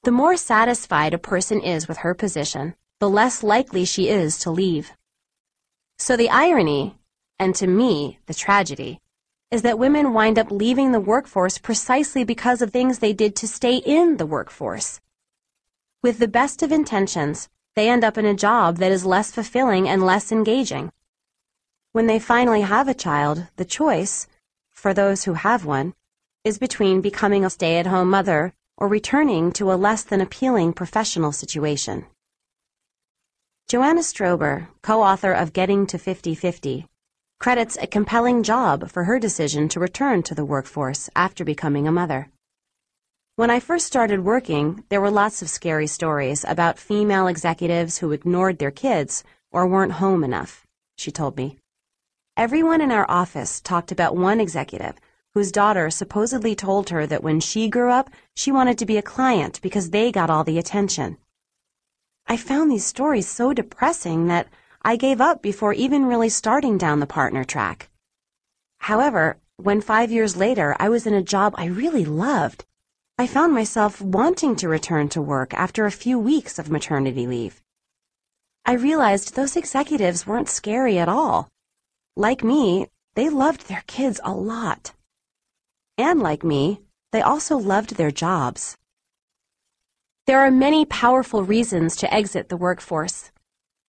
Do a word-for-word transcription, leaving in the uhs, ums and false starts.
The more satisfied a person is with her position, the less likely she is to leave. So the irony, and to me, the tragedy, is that women wind up leaving the workforce precisely because of things they did to stay in the workforce. With the best of intentions, they end up in a job that is less fulfilling and less engaging. When they finally have a child, the choice, for those who have one, is between becoming a stay-at-home mother or returning to a less than appealing professional situation. Joanna Strober, co-author of Getting to fifty fifty, credits a compelling job for her decision to return to the workforce after becoming a mother. When I first started working, there were lots of scary stories about female executives who ignored their kids or weren't home enough, she told me. Everyone in our office talked about one executive whose daughter supposedly told her that when she grew up, she wanted to be a client because they got all the attention. I found these stories so depressing that I gave up before even really starting down the partner track. However, when five years later I was in a job I really loved, I found myself wanting to return to work after a few weeks of maternity leave. I realized those executives weren't scary at all. Like me, they loved their kids a lot. And like me, they also loved their jobs. There are many powerful reasons to exit the workforce.